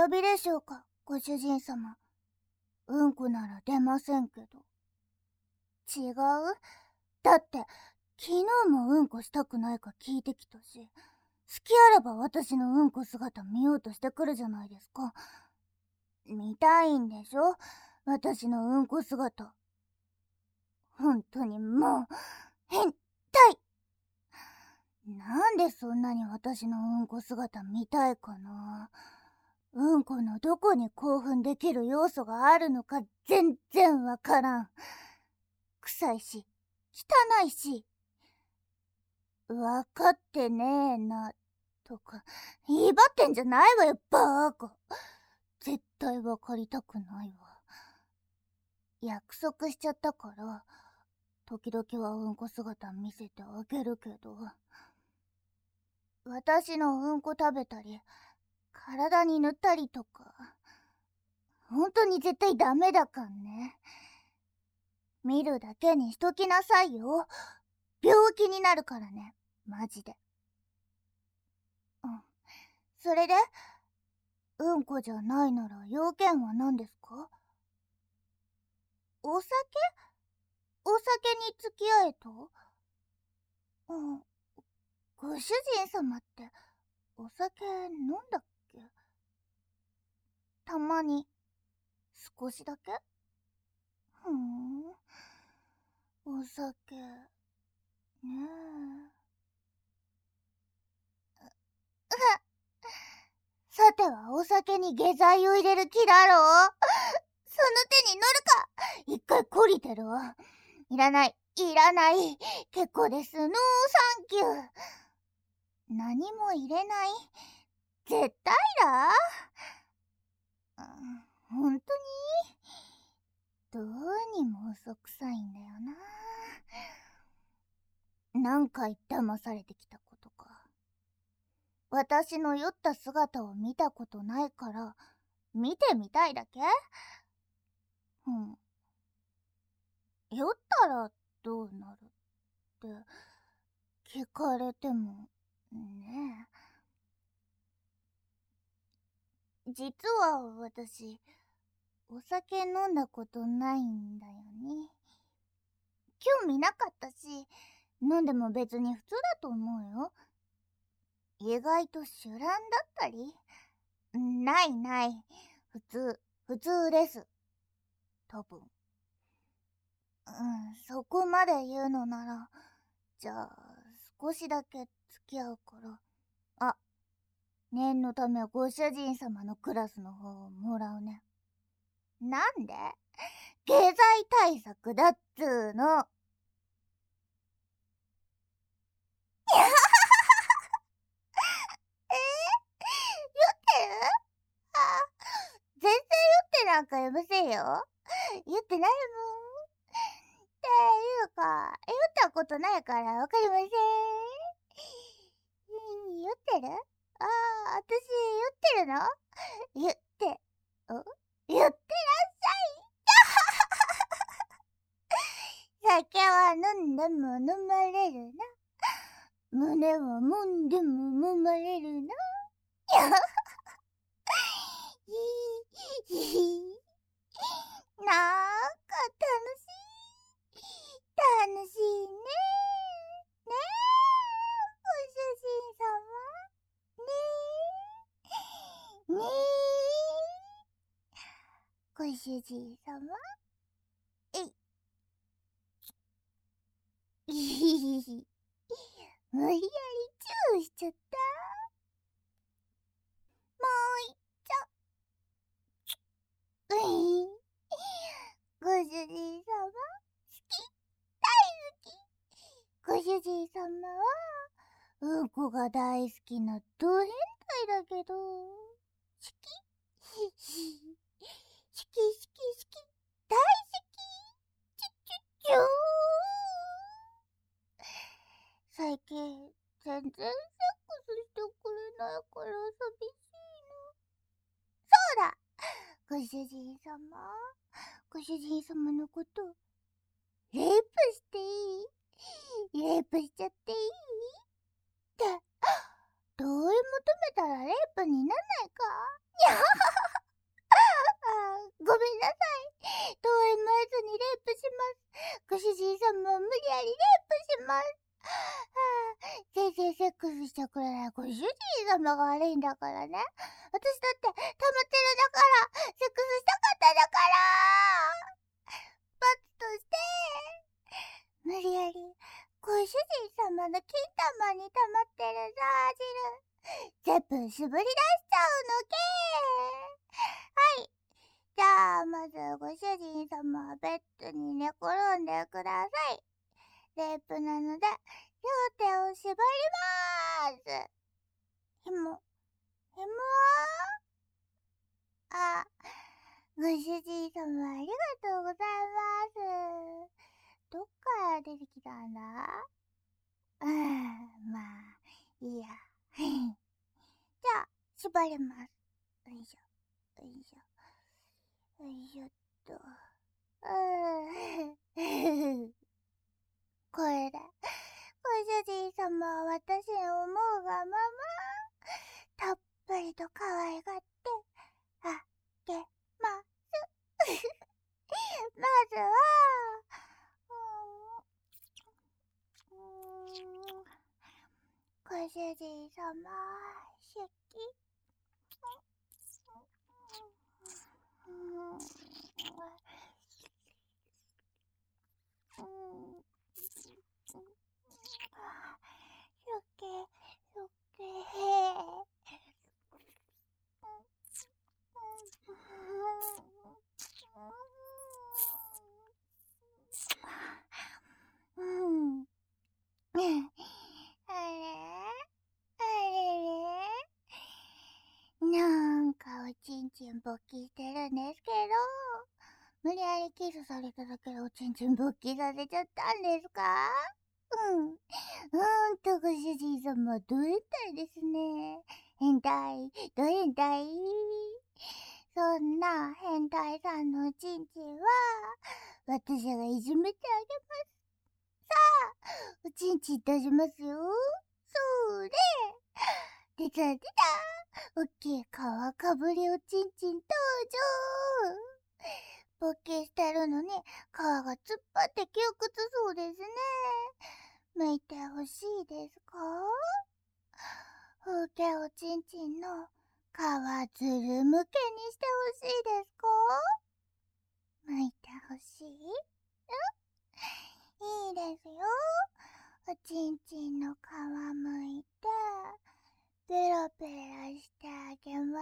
呼びでしょうか、ご主人様。うんこなら出ませんけど。違う？だって、昨日もうんこしたくないか聞いてきたし、好きあらば私のうんこ姿見ようとしてくるじゃないですか。見たいんでしょ、私のうんこ姿。本当にもう、変態！なんでそんなに私のうんこ姿見たいかな。うんこのどこに興奮できる要素があるのか全然わからん。臭いし、汚いし、わかってねえな、とか、言い張ってんじゃないわよ、バーカ。絶対わかりたくないわ。約束しちゃったから、時々はうんこ姿見せてあげるけど、私のうんこ食べたり、体に塗ったりとか、本当に絶対ダメだかんね。見るだけにしときなさいよ。病気になるからね、マジで。それで、うんこじゃないなら要件は何ですか？お酒？お酒に付き合えと？ご主人様ってお酒飲んだっけ？たまに、少しだけ？お酒、ねえ。さてはお酒に下剤を入れる気だろう？その手に乗るか？一回懲りてるわ。いらない、いらない。結構です。ノーサンキュー。何も入れない？絶対だ？本当に？どうにも嘘くさいんだよな。何回騙されてきたことか。私の酔った姿を見たことないから、見てみたいだけ？酔ったらどうなるって聞かれてもねえ。実は私、お酒飲んだことないんだよね。興味なかったし、飲んでも別に普通だと思うよ。意外と酒乱だったり？ないない。普通です。多分。そこまで言うのなら、じゃあ、少しだけ付き合うから。あ、念のためご主人様のクラスの方をもらうね。なんで？経済対策だっつーの。酔ってる？全然酔ってなんかいませんよ。酔ってないもん。っていうか、酔ったことないからわかりません。酔ってる？私酔ってるの？言って、言ってらっしゃい。酒は飲んでも飲まれるな。胸は揉んでも揉まれるな。なんか楽しい。楽しいね。ねえ、ご主人様。ねえ。ねえ。ご主人様。無理やりチューしちゃった。もう一丁。ご主人様、好き、大好き。ご主人様は、うんこが大好きなド変態だけど、好き。好き、好き、好き、大好き。チュチュチュー。最近、全然セックスしてくれないから寂しいの。そうだ、ご主人様。ご主人様のこと、レイプしていい？レイプしちゃっていい？って、同意求めたらレイプになんないか？にゃははは。 様が悪いんだからね。私だって溜まってるだから、セックスしたかっただから。罰として、無理やりご主人様の金玉に溜まってるザー汁、全部絞り出しちゃうのけ。はい。じゃあ、まずご主人様はベッドに寝転んでください。レイプなので、両手を縛りまーす。紐はご主人様ありがとうございます。どっから出てきたんだ？まあ、いいや。じゃあ、縛ります。よいしょ、よいしょ、よいしょっと。これで、ご主人様は私の思うがまま、たっぷりと可愛がって、あげます。まずは、ご主人様、好き。なんかおちんちん勃起してるんですけど、無理やりキスされただけでおちんちん勃起させちゃったんですか？ご主人様、ど変態ですね。変態、ど変態？そんな変態さんのおちんちんは、私がいじめてあげます。さあ、おちんちん出しますよ。それ。出た。おっきい皮かぶりおちんちん登場。勃起してるのに皮が突っ張って窮屈そうですね。剥いてほしいですか？風景おちんちんの皮ずるむけにしてほしいですか？剥いてほしい？いいですよ。おちんちんの皮剥いて、ペラペラしてあげます。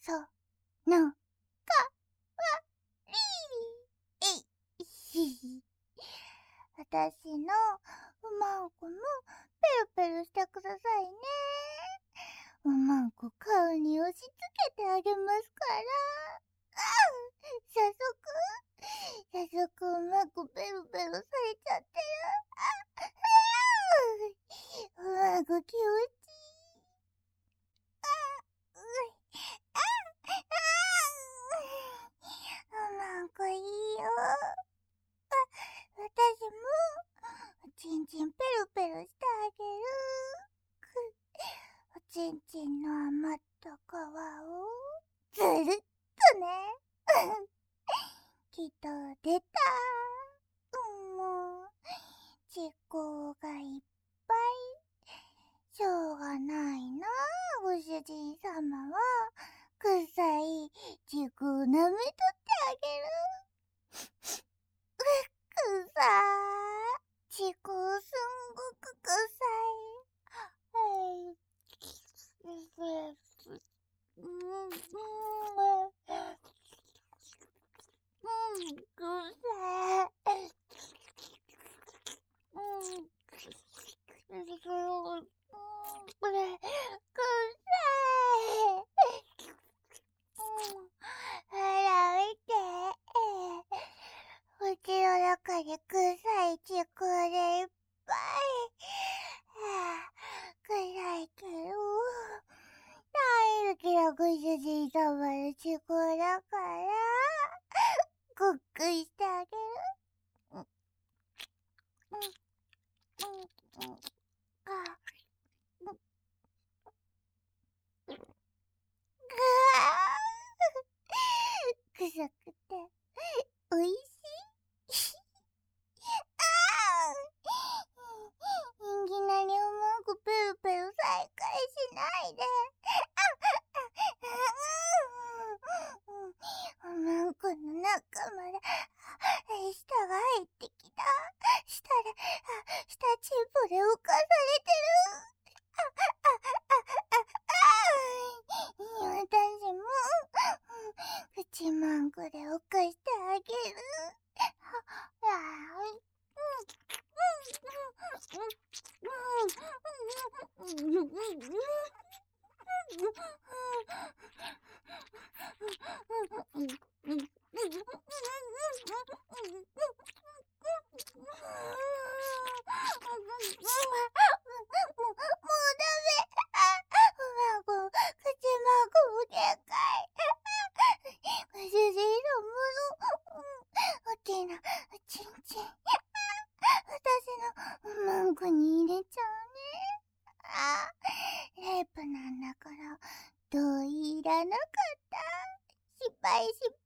そのかわりえいひ。私のうまんこもペロペロしてくださいね。うまんこ顔に押し付けてあげますから。早速うまくペロペロされちゃってる。うまく気持ちいい。うまんこいいよ。私もおちんちんペロペロしてあげる。おちんちんの余った皮をずるっとね。きっと出た。もう、ちこがいっぱい。しょうがないな、ご主人様は。臭いちこを舐めとってあげる。臭い。ちこすんごく臭い。ほら見て。お家の中に臭いちこでいっぱい。臭いけど、大好きなご主人様のちこだから、ごっくりしてあげる。臭くておいしい。いきなりうまくペロペロ再開しなないで。マンコの中まで舌が入ってきた。舌チンポで浮かされてる。私も口マンコで浮かしてあげる。レイプなんだから同意いらなかった。失敗。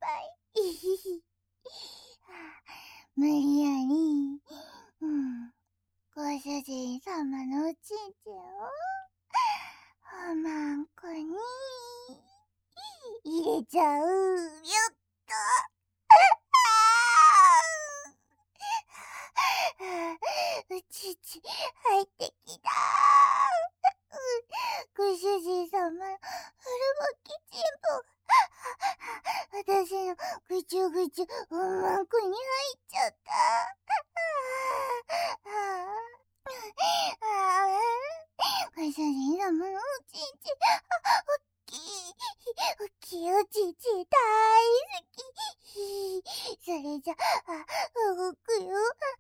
無理やり、ご主人様のおちんちんをおまんこに入れちゃうよっと。うちち入ってきた。ご主人様の古ぼきちんぽが私のぐちゅぐちゅおまんこに入っちゃった。ご主人様のおちんちんおっきいおちんちん大好き。それじゃ動くよ。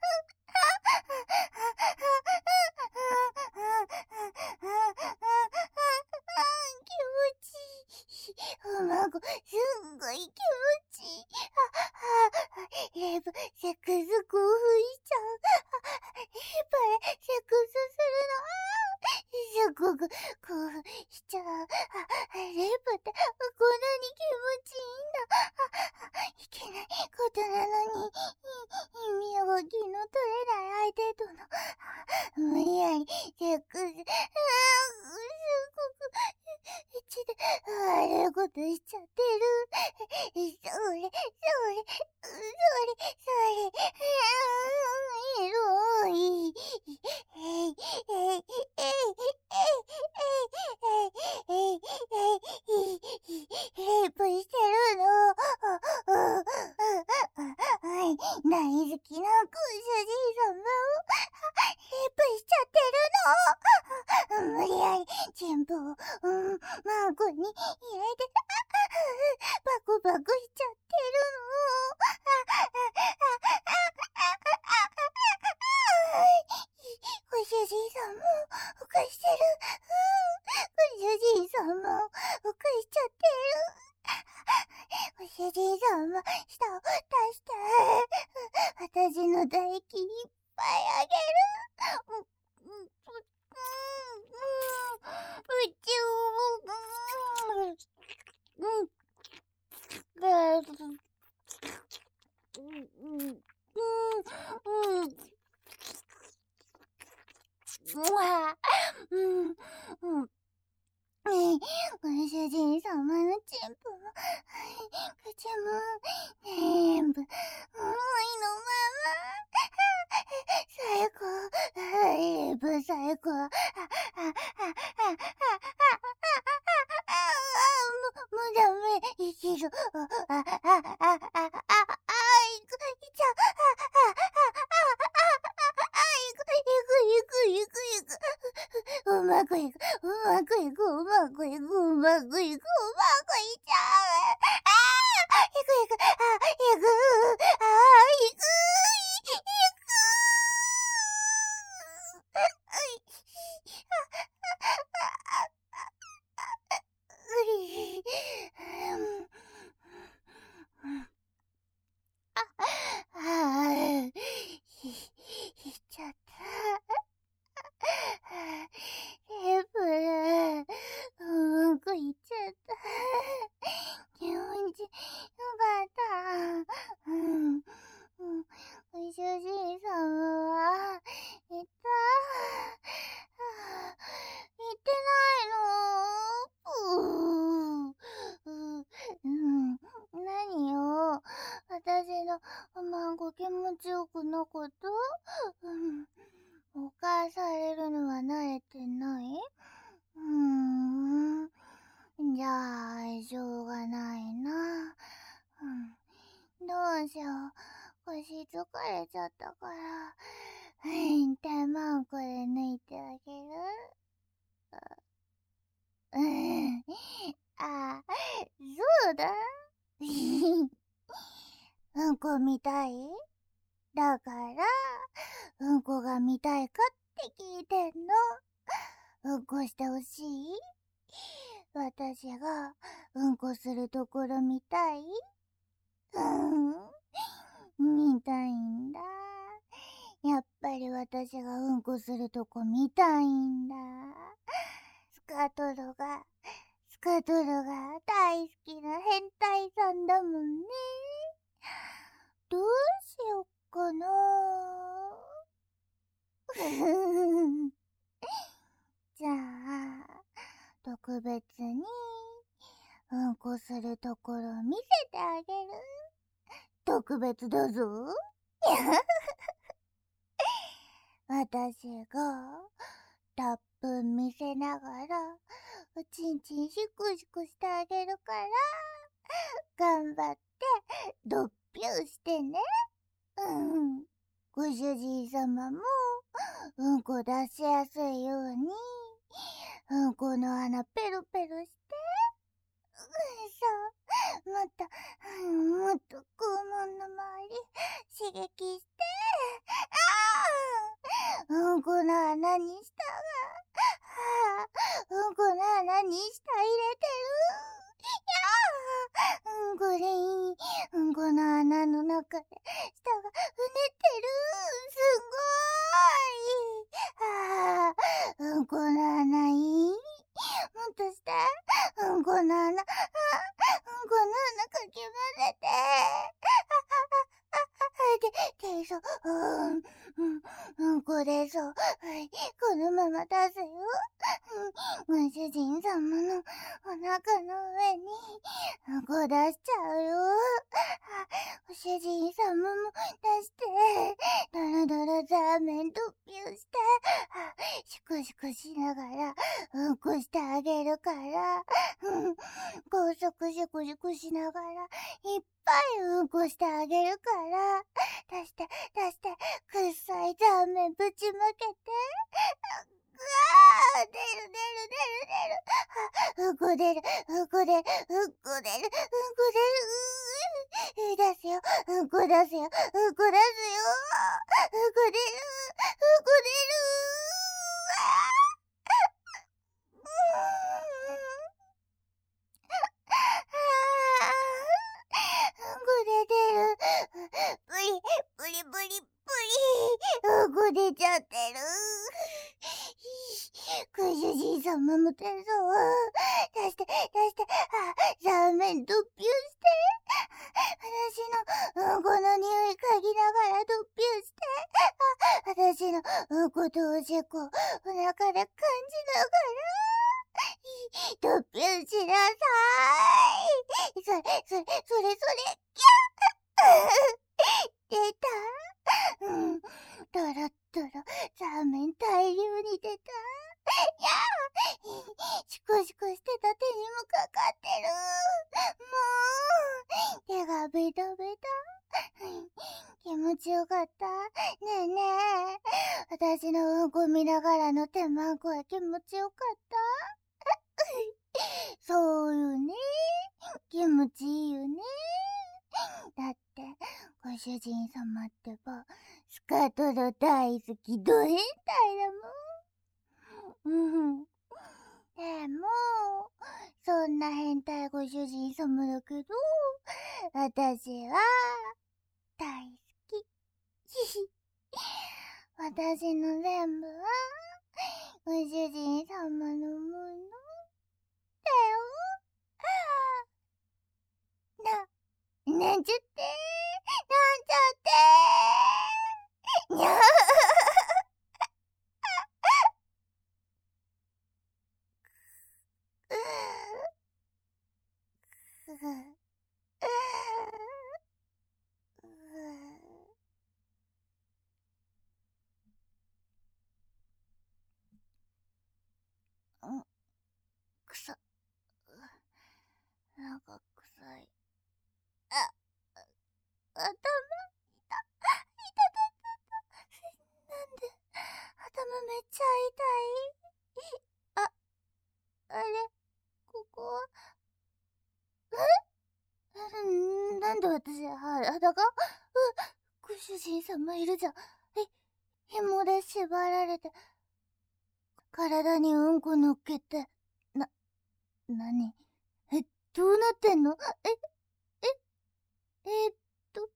気持ちいい。おまんこすんごい気持ちいい。レイプセックス興奮しちゃう。レイプでセックスするのすっごく興奮しちゃう。レイプってこんなに気持ちいいんだ。いけないことなのに身動きの取れない相手との無理やりセックスすっごくうちで悪いことしちゃってる。エロい。レイプしてるの。大好きなご主人様をレイプしちゃってるの。無理やりチンポをマンコに入れてバコバコしちゃってるの。ご主人様を犯してる。ご主人様を犯しちゃってる。ご主人様、舌を出して、私の唾液いっぱいあげる。うちご主人様のチンポも口も全部思いのまま。最高。最高。もうダメ。生きる。いちゃいく。うまくいく。うまくいちゃう。いく。いっちゃった。レイプうまくいっちゃった。気持ちよかった。ご主人様は言ってないの。 なんか気持ちよくなかった？犯されるのは慣れてない？じゃあ、しょうがないな。どうしよう。腰疲れちゃったから。手マンコで抜いてあげる？あ、そうだ。うんこ見たい？だから、うんこが見たいかって聞いてんの。うんこしてほしい？私がうんこするところ見たい？見たいんだ。やっぱり私がうんこするとこ見たいんだ。スカトロが大好きな変態さんだもんね。どうしよっかな。じゃあ、特別にうんこするところ見せてあげる。特別だぞ。私がたっぷん見せながらおちんちんシクシクしてあげるから、頑張ってドッピューしてね。ご主人様もうんこ出しやすいようにうんこの穴ペロペロして。そう、もっと肛門の周り刺激して。うんこの穴に舌が、うんこの穴に舌入れてる。うんこでいい。うんこの穴の中で舌がうねってる。すごーい。うんこの穴いい。もっとして。うんこの穴、うんこの穴かき混ぜて。でそう、うんこでそう。このまま出すよ。ご主人様のお腹の上にうんこ出しちゃうよ。ご主人様も出して、ドロドロザーメンドッピューして、シクシクしながらうんこしてあげるから、高速シクシクしながらいっぱいうんこしてあげるから、出して、くっさいザーメンぶちまけて。うわー、出る。うんこ出る。出すよ。うんこ出すよ。うんこ出る。うんこ出てる。ブリ。うんこ出ちゃってる。ご主人様も手相出して、ザーメンドッピューして。私のうんこの匂い嗅ぎながらドッピューして。私のうんことおしっこお腹で感じながらドッピューしなさい。それ、キャッ出た。ドロッドロ、ザーメン大量に出た。やー、シクシクしてた手にもかかってる。もう、手がベタベタ。気持ちよかった。ねえねえ、私のうんこ見ながらの手マンコは気持ちよかった？そうよね。気持ちいいよね。だって、ご主人様ってば、スカトロ大好きド変態だもん。でも、そんな変態ご主人様だけど、私は、大好き。私の全部は、ご主人様のものだよ。なんちゃって、にゃー。 私、裸？ご主人様いるじゃん。紐で縛られて、体にうんこ乗っけて、何？どうなってんの？えっと、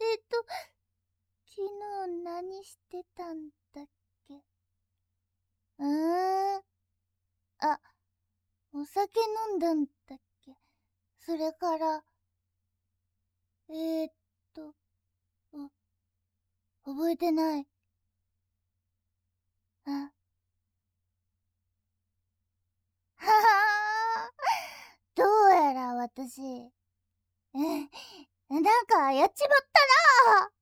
昨日何してたんだっけ？お酒飲んだんだっけ？それから、覚えてない。はははどうやら私、なんかやっちまったな